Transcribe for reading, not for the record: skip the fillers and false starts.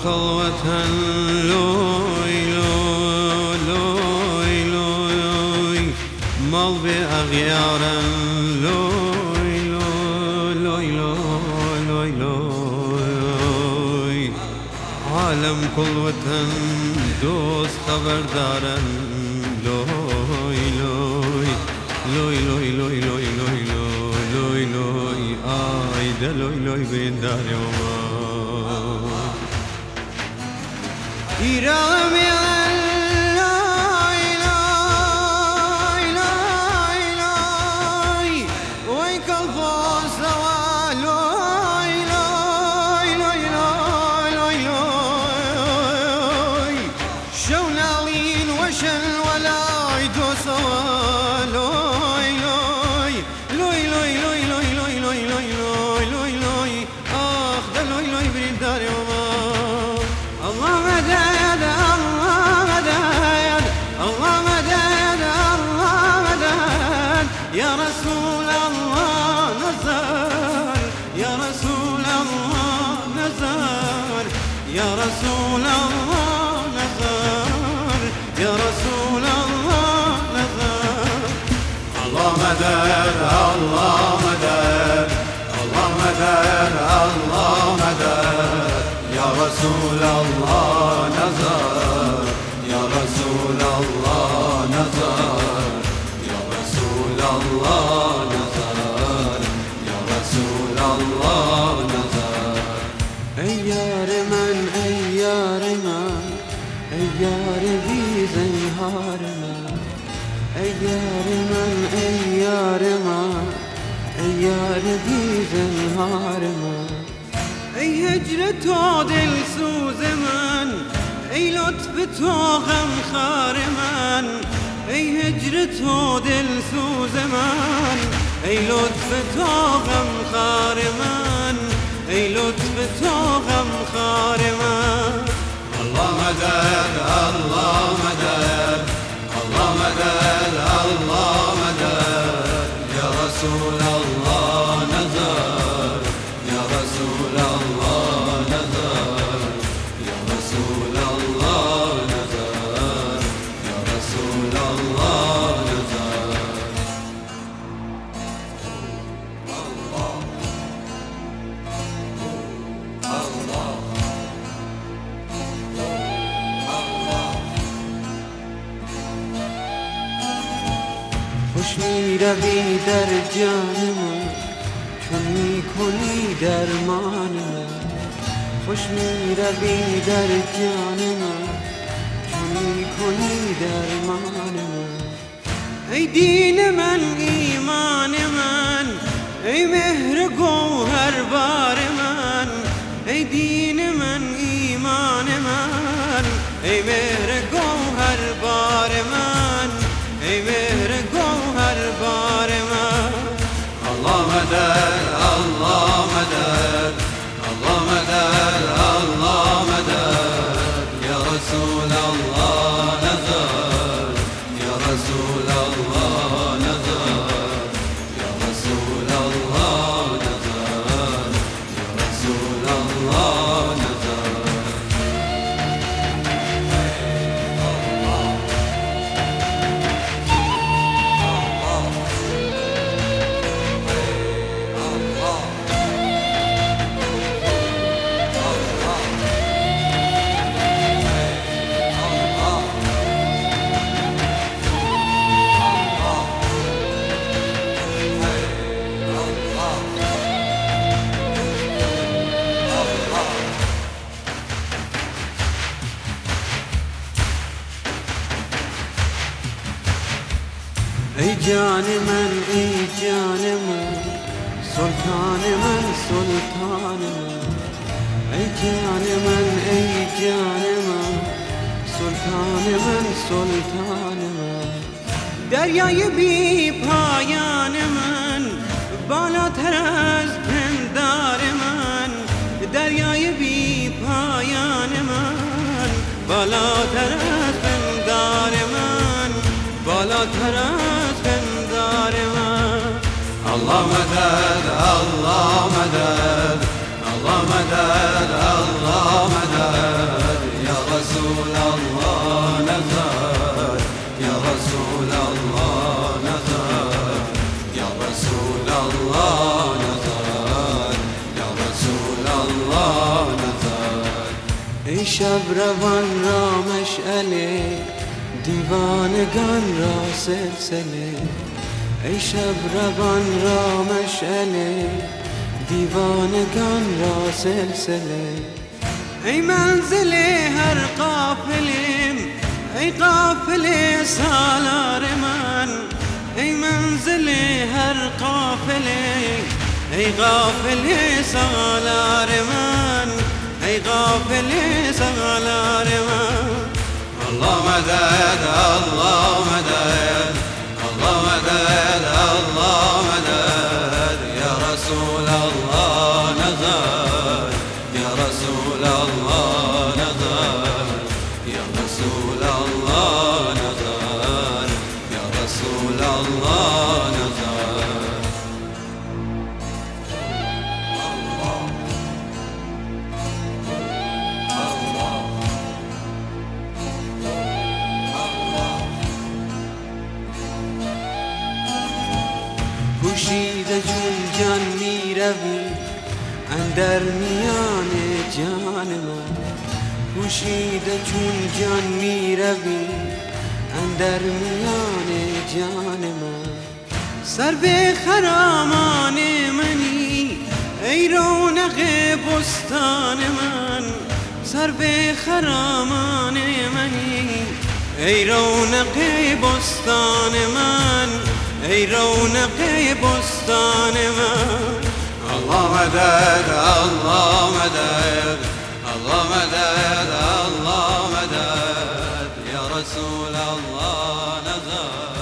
خلوة لوي لوي لوي لوي مال بأغيارا لوي لوي لوي لوي لوي عالم كل وطن دوست خبردارا لوي لوي لوي لوي لوي لوي لوي لوي لوي آيدا لوي لوي بين دار يوما إيرامي يا رسول الله نزل يا رسول الله نزل يا رسول الله نزل يا رسول الله نزل الله مدد الله مدد الله مدد الله مدد يا رسول الله نزل يا رسول الله نزل الله نزل يا رسول الله نزل أيار من أيار من أيار بي زنهار من أيار من أيار من أيار بي زنهار من أي هجرة دل سوز من أي لطف تو غم خار من ای هجرت و دل سوز من ای لطف تو غم خار من ای لطف تو غم خار من الله مدد الله مدد الله مدد الله مدد یا رسول الله نزل یا رسول الله نزل یا رسول الله نزل یا رسول الله نزل خوش می روی در جان من چون می کنی درمان من خوش می روی در جان من چون می کنی درمان من ای دین من ایمان من ای مهر گوهر بار من ای دین من ایمان من ای مهر گوهر بار من ای مهر گوهر بار من الله مدد الله مدد الله مدد الله مدد یا رسول الله نزل یا رسول الله نزل یا رسول الله نزل یا رسول الله نزل ای جان من ای جان من سلطان من سلطان من ای جان من ای جان من سلطان من سلطان من دریای بی پایان من بالاتر از پندار من دریای بی پایان من بالاتر از پندار من بالاتر از پندار من الله مدد الله مدد الله مدد الله مدد يا رسول الله نزل يا رسول الله نزل يا رسول الله نزل يا رسول الله نزل ای شب روان را مشعله دیوانگان را سلسله ای شب روان را مشعله دیوانگان را سلسله ای منزل هر قافلیم ای قافله سالار من ای منزل هر قافله ای قافله سالار من ای قافله سالار من الله مدد الله مدد الله مدد الله مدد يا رسول الله نزل يا رسول الله نزل يا رسول الله نزل يا رسول الله نزل پوشیده چون جان می روی اندر میان جان من پوشیده چون جان می روی اندر میان جان من سر به خرامان منی ای رونق بستان من سر به خرامان منی ای رونق بستان من ای رونق بستان من الله مدد الله مدد الله مدد الله مدد يا رسول الله نزل